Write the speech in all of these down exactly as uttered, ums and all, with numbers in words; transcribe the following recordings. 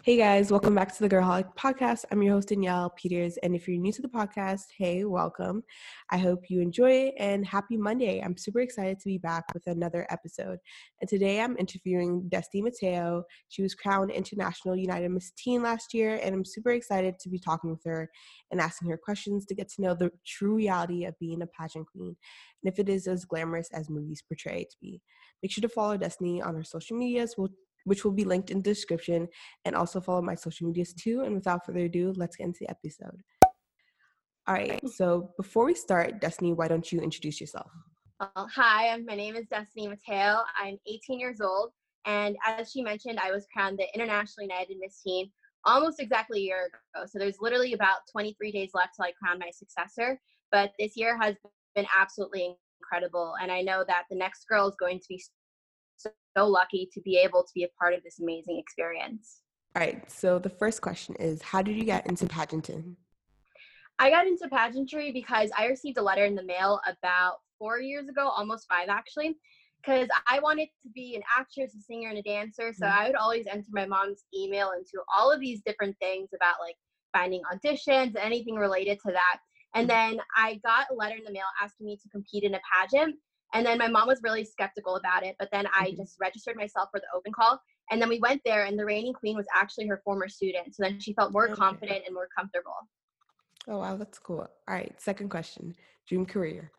Hey guys, welcome back to the Girlholic Podcast. I'm your host, Danielle Peters. And if you're new to the podcast, hey, welcome. I hope you enjoy it and happy Monday. I'm super excited to be back with another episode. And today I'm interviewing Destiny Mateo. She was crowned International United Miss Teen last year, and I'm super excited to be talking with her and asking her questions to get to know the true reality of being a pageant queen and if it is as glamorous as movies portray it to be. Make sure to follow Destiny on her social medias. We'll which will be linked in the description, and also follow my social medias too. And without further ado, let's get into the episode. All right, so before we start, Destiny, why don't you introduce yourself? Well, hi, my name is Destiny Mateo. I'm eighteen years old, and as she mentioned, I was crowned the International United Miss Teen almost exactly a year ago. So there's literally about twenty-three days left till I crown my successor. But this year has been absolutely incredible, and I know that the next girl is going to be so lucky to be able to be a part of this amazing experience. All right, so the first question is, how did you get into pageanting? I got into pageantry because I received a letter in the mail about four years ago, almost five actually, because I wanted to be an actress, a singer, and a dancer. So Mm-hmm. I would always enter my mom's email into all of these different things about like finding auditions, anything related to that. And then I got a letter in the mail asking me to compete in a pageant. And then my mom was really skeptical about it, but then I Mm-hmm. just registered myself for the open call. And then we went there, and the reigning queen was actually her former student. So then she felt more Okay. confident and more comfortable. Oh, wow, that's cool. All right, second question, dream career.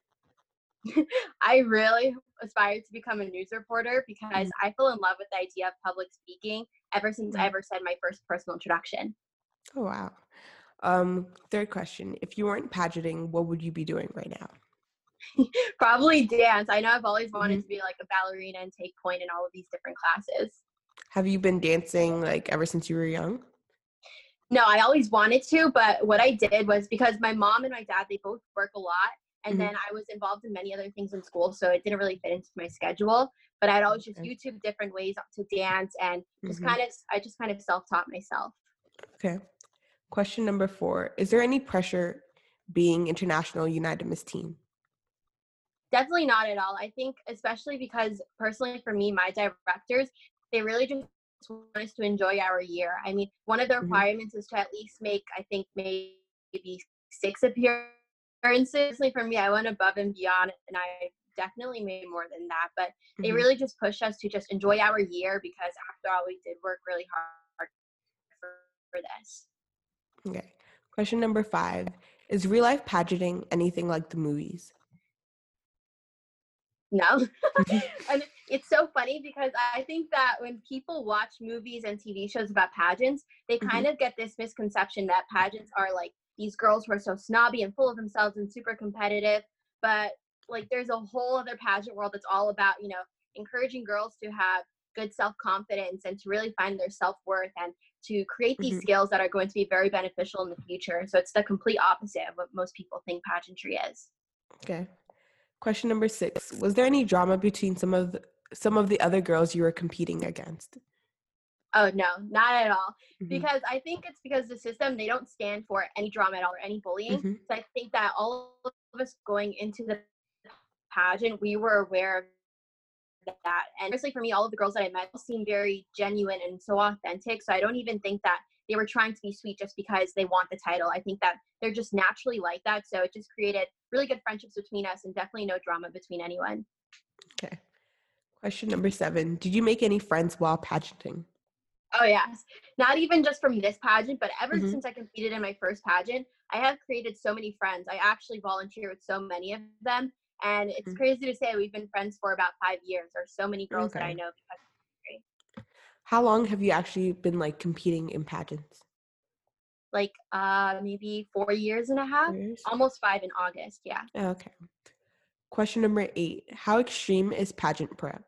I really aspired to become a news reporter because Mm-hmm. I fell in love with the idea of public speaking ever since I ever said my first personal introduction. Oh, wow. Um, third question, if you weren't pageanting, what would you be doing right now? Probably dance. I know I've always Mm-hmm. wanted to be like a ballerina and take point in all of these different classes. Have you been dancing like ever since you were young? No, I always wanted to, but what I did was because my mom and my dad, they both work a lot. And Mm-hmm. then I was involved in many other things in school, so it didn't really fit into my schedule. But I'd always just Okay. YouTube different ways to dance and just Mm-hmm. kind of, I just kind of self-taught myself. Okay. Question number four. Is there any pressure being International United Miss Teen? Definitely not at all. I think especially because personally for me, my directors, they really just want us to enjoy our year. I mean, one of the Mm-hmm. requirements is to at least make, I think, maybe six appearances. For me, I went above and beyond, and I definitely made more than that. But they Mm-hmm. really just push us to just enjoy our year because after all, we did work really hard for, for this. Okay. Question number five. Is real life pageanting anything like the movies? No. Mm-hmm. And it's so funny because I think that when people watch movies and T V shows about pageants, they kind of get this misconception that pageants are like these girls who are so snobby and full of themselves and super competitive. But like there's a whole other pageant world that's all about, you know, encouraging girls to have good self-confidence and to really find their self-worth and to create these Mm-hmm. skills that are going to be very beneficial in the future. So it's the complete opposite of what most people think pageantry is. Okay. Question number six. Was there any drama between some of the, some of the other girls you were competing against? Oh, no, not at all. Mm-hmm. Because I think it's because the system, they don't stand for any drama at all or any bullying. Mm-hmm. So I think that all of us going into the pageant, we were aware of that. And honestly, for me, all of the girls that I met seemed very genuine and so authentic. So I don't even think that they were trying to be sweet just because they want the title. I think that they're just naturally like that. So it just created really good friendships between us and definitely no drama between anyone. Okay. Question number seven. Did you make any friends while pageanting? Oh, yes. Not even just from this pageant, but ever Mm-hmm. since I competed in my first pageant, I have created so many friends. I actually volunteer with so many of them. And it's crazy to say we've been friends for about five years. There's so many girls that I Okay. know because of history. How long have you actually been like competing in pageants? Like uh, maybe four years and a half, Four years? almost five in August. Yeah. Okay. Question number eight. How extreme is pageant prep?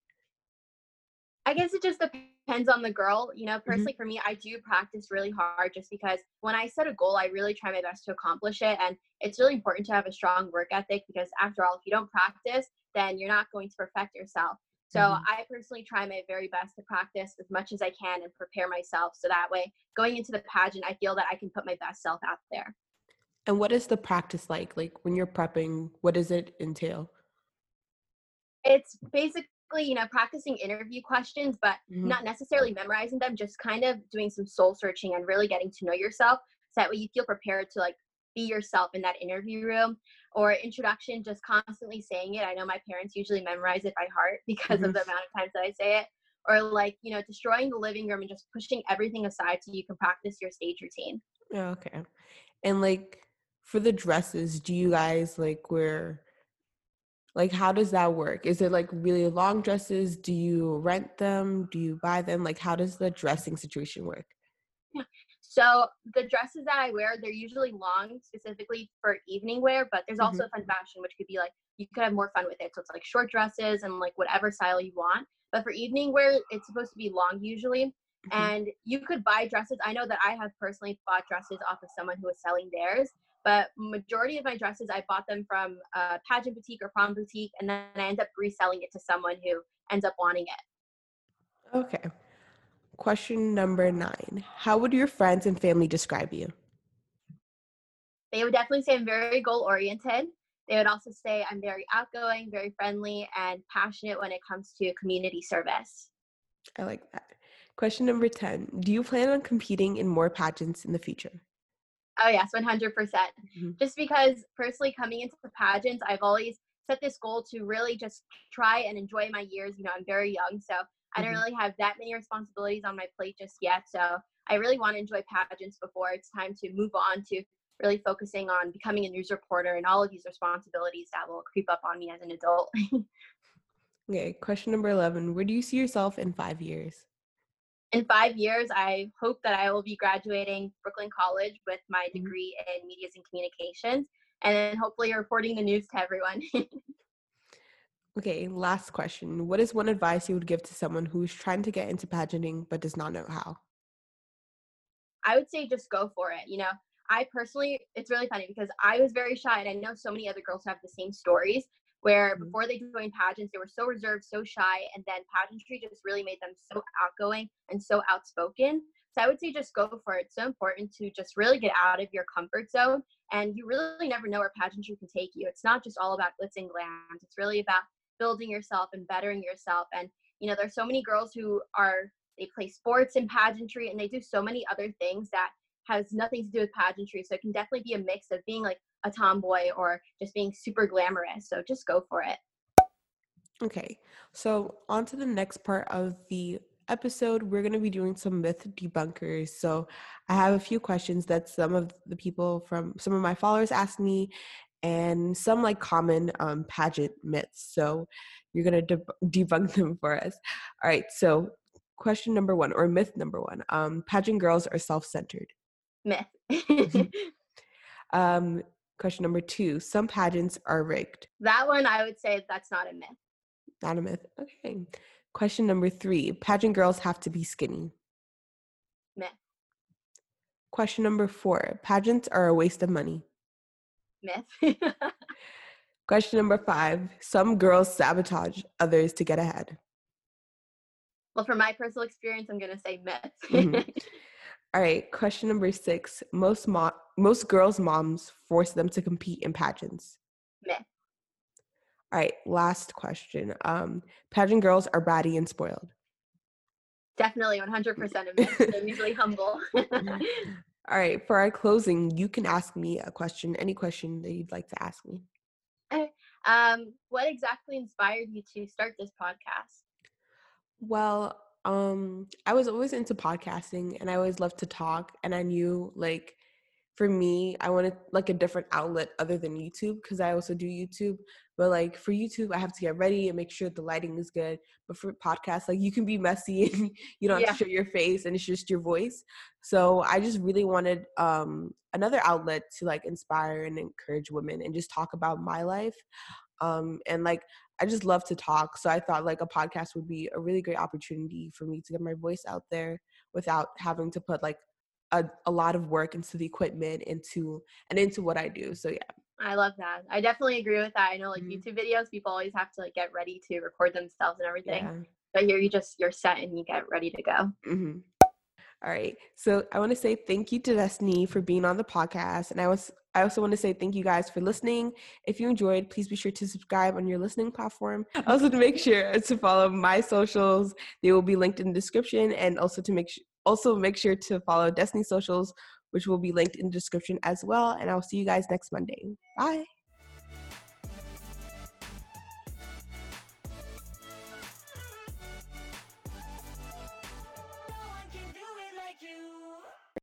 I guess it just depends on the girl. You know, Mm-hmm. personally for me, I do practice really hard just because when I set a goal, I really try my best to accomplish it. And it's really important to have a strong work ethic because after all, if you don't practice, then you're not going to perfect yourself. So Mm-hmm. I personally try my very best to practice as much as I can and prepare myself. So that way, going into the pageant, I feel that I can put my best self out there. And what is the practice like? Like when you're prepping, what does it entail? It's basically you know, practicing interview questions, but Mm-hmm. not necessarily memorizing them, just kind of doing some soul searching and really getting to know yourself. So that way you feel prepared to like be yourself in that interview room. Or introduction, just constantly saying it. I know my parents usually memorize it by heart because Mm-hmm. of the amount of times that I say it. Or like, you know, destroying the living room and just pushing everything aside so you can practice your stage routine. Oh, okay. And like for the dresses, do you guys like wear, like how does that work? Is it like really long dresses? Do you rent them? Do you buy them? Like how does the dressing situation work? Yeah. So the dresses that I wear, they're usually long, specifically for evening wear, but there's Mm-hmm. also fun fashion, which could be like, you could have more fun with it. So it's like short dresses and like whatever style you want. But for evening wear, it's supposed to be long usually. Mm-hmm. And you could buy dresses. I know that I have personally bought dresses off of someone who was selling theirs, but majority of my dresses, I bought them from a pageant boutique or prom boutique, and then I end up reselling it to someone who ends up wanting it. Okay. Question number nine. How would your friends and family describe you? They would definitely say I'm very goal oriented. They would also say I'm very outgoing, very friendly, and passionate when it comes to community service. I like that. Question number ten. Do you plan on competing in more pageants in the future? Oh, yes, one hundred percent. Mm-hmm. Just because personally coming into the pageants, I've always set this goal to really just try and enjoy my years. You know, I'm very young, so I don't Mm-hmm. really have that many responsibilities on my plate just yet. So I really want to enjoy pageants before it's time to move on to really focusing on becoming a news reporter and all of these responsibilities that will creep up on me as an adult. Okay. Question number eleven. Where do you see yourself in five years? In five years, I hope that I will be graduating Brooklyn College with my Mm-hmm. degree in medias and communications, and then hopefully reporting the news to everyone. Okay, last question. What is one advice you would give to someone who's trying to get into pageanting but does not know how? I would say just go for it. You know, I personally, it's really funny because I was very shy, and I know so many other girls who have the same stories where Mhm. before they joined pageants, they were so reserved, so shy, and then pageantry just really made them so outgoing and so outspoken. So I would say just go for it. It's so important to just really get out of your comfort zone, and you really never know where pageantry can take you. It's not just all about glitz and glam. It's really about building yourself and bettering yourself. And you know, there's so many girls who are they play sports and pageantry, and they do so many other things that has nothing to do with pageantry. So it can definitely be a mix of being like a tomboy or just being super glamorous. So just go for it. Okay, so on to the next part of the episode. We're going to be doing some myth debunkers. So I have a few questions that some of the people from some of my followers asked me, and some like common um, pageant myths. So you're going to deb- debunk them for us. All right, so question number one, or myth number one, um, pageant girls are self-centered. Myth. um, question number two, some pageants are rigged. That one, I would say that's not a myth. Not a myth. Okay. Question number three, pageant girls have to be skinny. Myth. Question number four, pageants are a waste of money. Myth. Question number five, some girls sabotage others to get ahead. Well, from my personal experience, I'm going to say myth. Mm-hmm. All right. Question number six, most mo- most girls' moms force them to compete in pageants. Myth. All right. Last question. Um, pageant girls are bratty and spoiled. Definitely one hundred percent a myth. They're usually humble. All right. For our closing, you can ask me a question, any question that you'd like to ask me. um, what exactly inspired you to start this podcast? Well, um, I was always into podcasting and I always loved to talk. And I knew like for me, I wanted like a different outlet other than YouTube because I also do YouTube. But like for YouTube, I have to get ready and make sure the lighting is good. But for podcasts, like you can be messy and you don't have Yeah. to show your face and it's just your voice. So I just really wanted um, another outlet to like inspire and encourage women and just talk about my life. Um, and like I just love to talk. So I thought like a podcast would be a really great opportunity for me to get my voice out there without having to put like a, a lot of work into the equipment into and into what I do. So yeah. I love that. I definitely agree with that. I know like Mhm. YouTube videos, people always have to like get ready to record themselves and everything. Yeah. But here you just you're set and you get ready to go. Mm-hmm. All right. So I want to say thank you to Destiny for being on the podcast. And I was I also want to say thank you guys for listening. If you enjoyed, please be sure to subscribe on your listening platform. Also to make sure to follow my socials. They will be linked in the description, and also to make sure also make sure to follow Destiny socials, which will be linked in the description as well. And I'll see you guys next Monday. Bye.